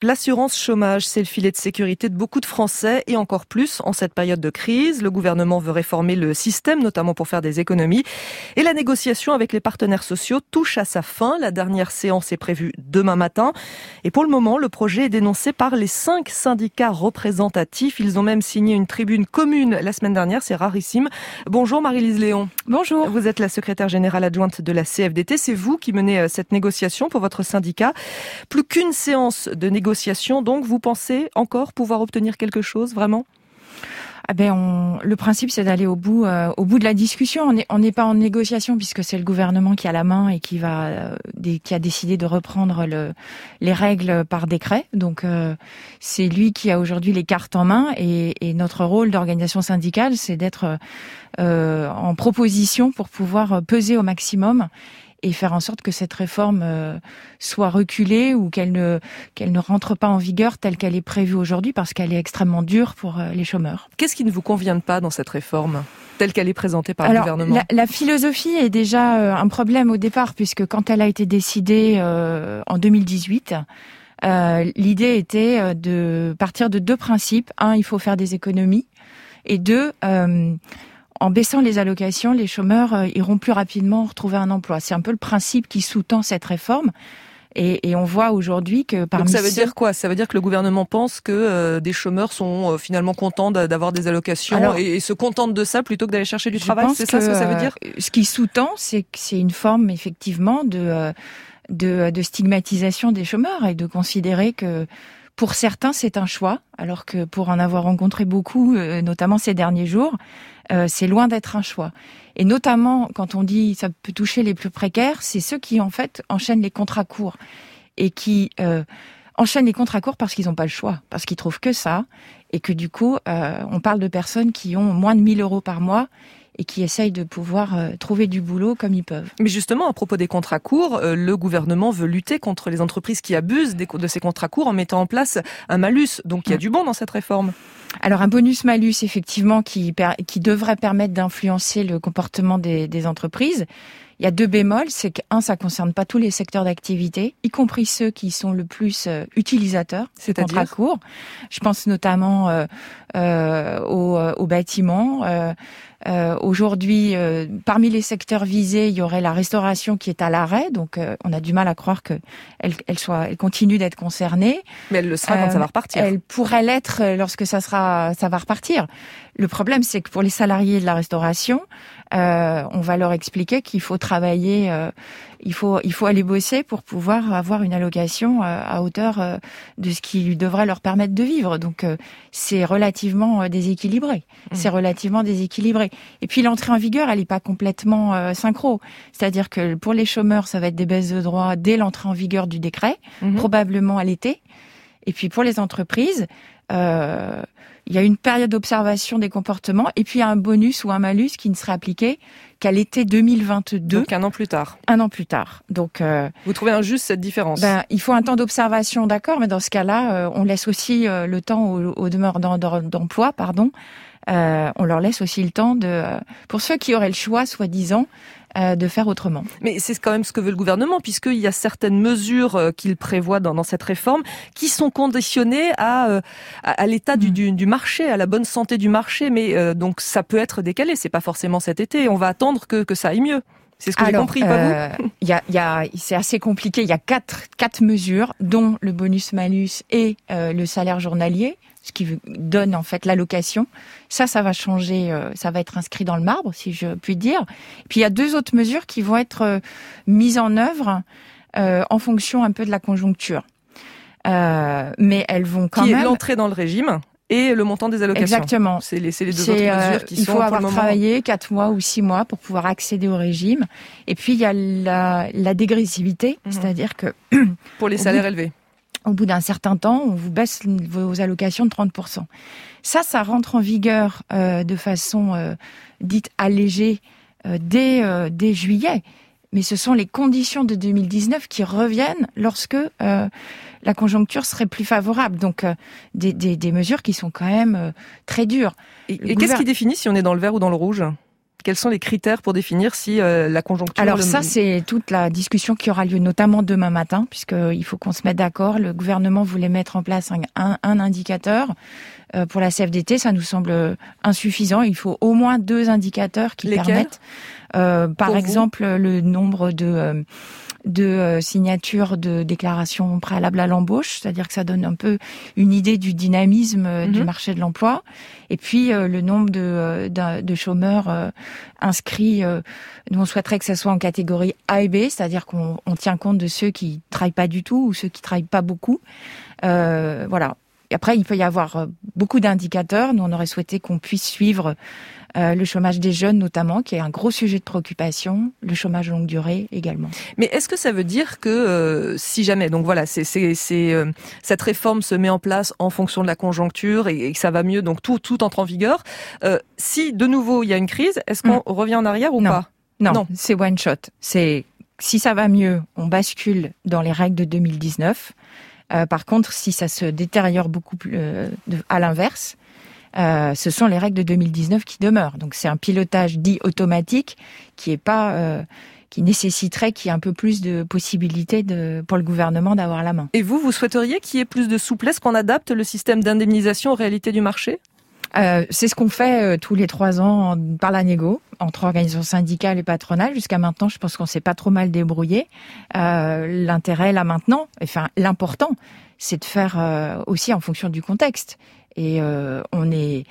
L'assurance chômage, c'est le filet de sécurité de beaucoup de Français et encore plus en cette période de crise. Le gouvernement veut réformer le système, notamment pour faire des économies. Et la négociation avec les partenaires sociaux touche à sa fin. La dernière séance est prévue demain matin. Et pour le moment, le projet est dénoncé par les 5 syndicats représentatifs. Ils ont même signé une tribune commune la semaine dernière. C'est rarissime. Bonjour Marie-Lise Léon. Bonjour. Vous êtes la secrétaire générale adjointe de la CFDT. C'est vous qui menez cette négociation pour votre syndicat. Plus qu'une séance de négociation. Donc, vous pensez encore pouvoir obtenir quelque chose, vraiment ? Le principe, c'est d'aller au bout de la discussion. On n'est pas en négociation puisque c'est le gouvernement qui a la main et qui a décidé de reprendre les règles par décret. Donc, c'est lui qui a aujourd'hui les cartes en main et notre rôle d'organisation syndicale, c'est d'être en proposition pour pouvoir peser au maximum et faire en sorte que cette réforme soit reculée ou qu'elle ne rentre pas en vigueur telle qu'elle est prévue aujourd'hui parce qu'elle est extrêmement dure pour les chômeurs. Qu'est-ce qui ne vous convient pas dans cette réforme telle qu'elle est présentée par le gouvernement ? La philosophie est déjà un problème au départ puisque quand elle a été décidée en 2018, l'idée était de partir de 2 principes. 1, il faut faire des économies et 2, en baissant les allocations, les chômeurs iront plus rapidement retrouver un emploi. C'est un peu le principe qui sous-tend cette réforme. Et on voit aujourd'hui que parmi Donc ça veut dire quoi ? Ça veut dire que le gouvernement pense que des chômeurs sont finalement contents d'avoir des allocations et se contentent de ça plutôt que d'aller chercher du travail. C'est ça ce que ça veut dire ? Ce qui sous-tend, c'est que c'est une forme effectivement de stigmatisation des chômeurs et de considérer que pour certains, c'est un choix, alors que pour en avoir rencontré beaucoup, notamment ces derniers jours, c'est loin d'être un choix. Et notamment, quand on dit ça peut toucher les plus précaires, c'est ceux qui, en fait, enchaînent les contrats courts. Et qui enchaînent les contrats courts parce qu'ils n'ont pas le choix, parce qu'ils trouvent que ça. Et que du coup, on parle de personnes qui ont moins de 1 000 € par mois et qui essayent de pouvoir trouver du boulot comme ils peuvent. Mais justement, à propos des contrats courts, le gouvernement veut lutter contre les entreprises qui abusent de ces contrats courts en mettant en place un malus. Donc il y a du bon dans cette réforme. Alors un bonus-malus, effectivement, qui devrait permettre d'influencer le comportement des entreprises. Il y a 2 bémols, c'est que 1, ça concerne pas tous les secteurs d'activité, y compris ceux qui sont le plus utilisateurs ces contrats courts. Je pense notamment au bâtiment. Aujourd'hui, parmi les secteurs visés, il y aurait la restauration qui est à l'arrêt, donc on a du mal à croire que elle continue d'être concernée. Mais elle le sera quand ça va repartir. Elle pourrait l'être lorsque ça va repartir. Le problème, c'est que pour les salariés de la restauration, on va leur expliquer qu'il faut travailler, il faut aller bosser pour pouvoir avoir une allocation à hauteur de ce qui devrait leur permettre de vivre. Donc c'est relativement déséquilibré. C'est relativement déséquilibré. Et puis l'entrée en vigueur, elle n'est pas complètement synchro. C'est-à-dire que pour les chômeurs, ça va être des baisses de droits dès l'entrée en vigueur du décret, probablement à l'été. Et puis pour les entreprises, il y a une période d'observation des comportements et puis il y a un bonus ou un malus qui ne serait appliqué qu'à l'été 2022. Donc 1 an plus tard. 1 an plus tard. Donc vous trouvez injuste cette différence ? Il faut un temps d'observation, d'accord, mais dans ce cas-là, on laisse aussi le temps aux demandeurs d'emploi, on leur laisse aussi le temps pour ceux qui auraient le choix, soi-disant, de faire autrement. Mais c'est quand même ce que veut le gouvernement, puisqu'il y a certaines mesures qu'il prévoit dans cette réforme qui sont conditionnées à l'état du marché, à la bonne santé du marché. Mais donc ça peut être décalé, c'est pas forcément cet été. On va attendre que ça aille mieux. C'est ce que j'ai compris, pas vous ? C'est assez compliqué. Il y a quatre mesures, dont le bonus-malus et le salaire journalier, ce qui donne en fait l'allocation. Ça va changer, ça va être inscrit dans le marbre, si je puis dire. Puis il y a 2 autres mesures qui vont être mises en œuvre en fonction un peu de la conjoncture. Mais elles vont quand même... Qui est l'entrée dans le régime et le montant des allocations. Exactement. C'est les 2 autres mesures qui sont pour le moment... Il faut avoir travaillé 4 mois ou 6 mois pour pouvoir accéder au régime. Et puis il y a la dégressivité, c'est-à-dire que... Pour les salaires élevés. Au bout d'un certain temps, on vous baisse vos allocations de 30%. Ça rentre en vigueur de façon dite allégée dès juillet. Mais ce sont les conditions de 2019 qui reviennent lorsque la conjoncture serait plus favorable. Donc des mesures qui sont quand même très dures. Et qu'est-ce qui définit si on est dans le vert ou dans le rouge ? Quels sont les critères pour définir si la conjoncture... Alors ça, c'est toute la discussion qui aura lieu notamment demain matin, puisqu'il faut qu'on se mette d'accord. Le gouvernement voulait mettre en place un indicateur. Pour la CFDT, ça nous semble insuffisant. Il faut au moins 2 indicateurs qui permettent, par exemple, le nombre de signatures de déclarations préalables à l'embauche, c'est-à-dire que ça donne un peu une idée du dynamisme du marché de l'emploi. Et puis le nombre de chômeurs inscrits, nous on souhaiterait que ça soit en catégorie A et B, c'est-à-dire qu'on tient compte de ceux qui travaillent pas du tout ou ceux qui travaillent pas beaucoup. Voilà. Et après, il peut y avoir beaucoup d'indicateurs. Nous, on aurait souhaité qu'on puisse suivre le chômage des jeunes notamment, qui est un gros sujet de préoccupation, le chômage longue durée également. Mais est-ce que ça veut dire que si jamais, donc voilà, cette réforme se met en place en fonction de la conjoncture et que ça va mieux, donc tout entre en vigueur, si de nouveau il y a une crise, est-ce qu'on revient en arrière ou pas ? Non, c'est one shot. C'est si ça va mieux, on bascule dans les règles de 2019. Par contre, si ça se détériore beaucoup plus à l'inverse, ce sont les règles de 2019 qui demeurent. Donc c'est un pilotage dit automatique qui nécessiterait qu'il y ait un peu plus de possibilités pour le gouvernement d'avoir la main. Et vous souhaiteriez qu'il y ait plus de souplesse, qu'on adapte le système d'indemnisation aux réalités du marché ? C'est ce qu'on fait tous les 3 ans par la négo, entre organisations syndicales et patronales. Jusqu'à maintenant, je pense qu'on s'est pas trop mal débrouillé. L'intérêt là maintenant, enfin l'important, c'est de faire aussi en fonction du contexte. Et on est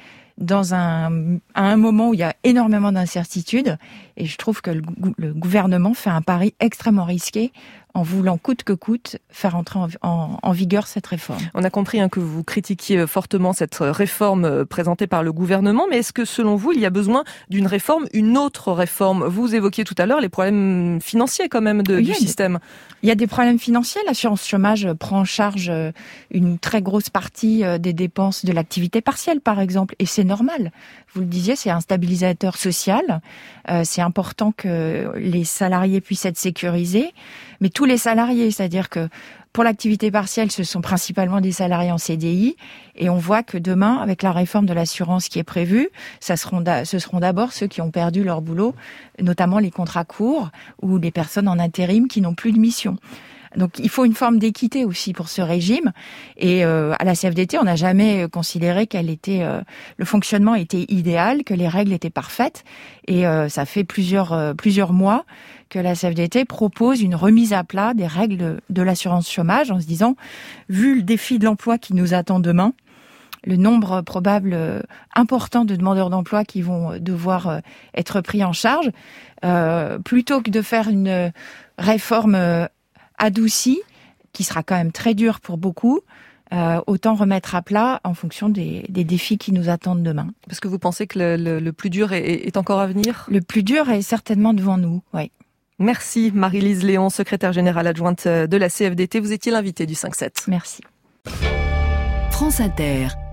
à un moment où il y a énormément d'incertitudes, et je trouve que le gouvernement fait un pari extrêmement risqué en voulant coûte que coûte faire entrer en vigueur cette réforme. On a compris que vous critiquiez fortement cette réforme présentée par le gouvernement, mais est-ce que selon vous, il y a besoin d'une réforme, une autre réforme ? Vous évoquiez tout à l'heure les problèmes financiers quand même du système. Il y a des problèmes financiers. L'assurance chômage prend en charge une très grosse partie des dépenses de l'activité partielle, par exemple, et c'est normal. Vous le disiez, c'est un stabilisateur social. C'est important que les salariés puissent être sécurisés, mais tous les salariés, c'est-à-dire que pour l'activité partielle, ce sont principalement des salariés en CDI, et on voit que demain, avec la réforme de l'assurance qui est prévue, ce seront d'abord ceux qui ont perdu leur boulot, notamment les contrats courts ou les personnes en intérim qui n'ont plus de mission. Donc il faut une forme d'équité aussi pour ce régime, et à la CFDT on n'a jamais considéré le fonctionnement était idéal, que les règles étaient parfaites, et ça fait plusieurs mois que la CFDT propose une remise à plat des règles de l'assurance chômage en se disant, vu le défi de l'emploi qui nous attend demain, le nombre probable important de demandeurs d'emploi qui vont devoir être pris en charge, plutôt que de faire une réforme adoucie, qui sera quand même très dure pour beaucoup, autant remettre à plat en fonction des défis qui nous attendent demain. Parce que vous pensez que le plus dur est encore à venir ? Le plus dur est certainement devant nous, oui. Merci Marie-Lise Léon, secrétaire générale adjointe de la CFDT. Vous étiez l'invitée du 5-7. Merci. France Inter.